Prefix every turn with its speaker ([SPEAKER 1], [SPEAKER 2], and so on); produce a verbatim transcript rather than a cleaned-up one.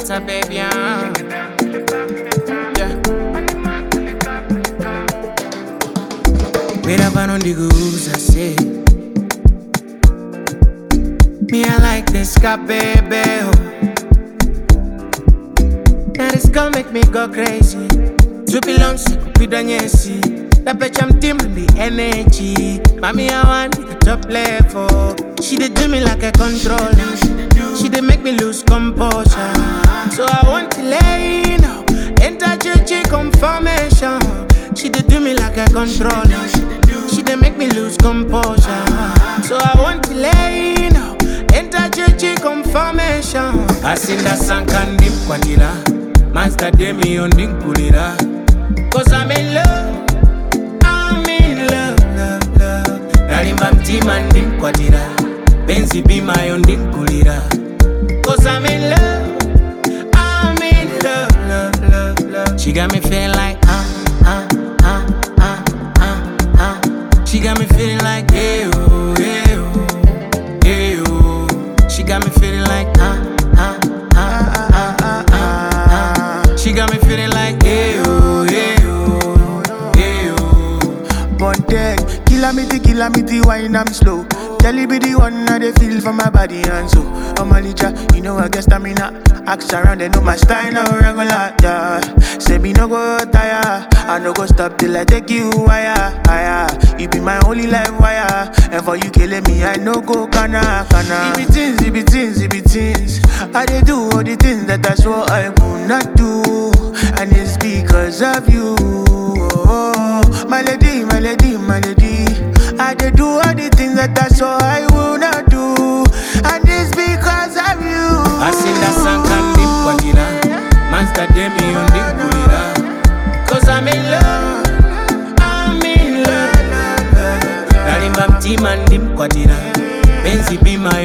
[SPEAKER 1] matter, baby. Uh. Yeah. Wait up on the goose, I say. Me, I like this guy, baby. Oh. Now this gon' make me go crazy. To belong to Pidanyesi. That bitch I'm dim the energy. Mommy, I want the top level. She did do me like a controller. She did make me lose composure. So I want to lay you know. Enter G G confirmation. She did do me like a controller. She did make me lose composure. So I want to lay you know. Enter G G confirmation. I seen that song can dip quadilla. Master Demi on ding pulira. Cause I'm in love. I'm in love, love, love. Narimba mtima ndim kwadira. Benzi be my own ding pulira. Cause I'm in love. I'm in love, love, love, love. She got me feeling like ah, ah, ah, ah, ah, ah. She got me feeling like hey oh, hey oh, hey oh. She got me feeling like ah, ah, ah, ah, ah, ah, ah. She got me feeling like hey oh, hey oh, hey oh.
[SPEAKER 2] Ponte, kilamity, kilamity, wine I'm slow. Tell be the one that they feel for my body and so. I'm a licha, you know I get stamina. Ask around, they know my style now regular, yeah. Say me no go tire, I no go stop till I take you higher, higher. You be my only life wire, and for you killing me, I no go kana, kana. It be things, it be things, it be things. I dey do all the things that I swore I would not do, and it's because of you. Oh, my lady, my lady, my lady. I dey do all the things that I swore I would not do, and it's because of you.
[SPEAKER 1] I seen that song can dip quadira. Master Demi on ding pulira. Cause I'm in love. I'm in love. Narimba mtima ndim quadira. Benzi be my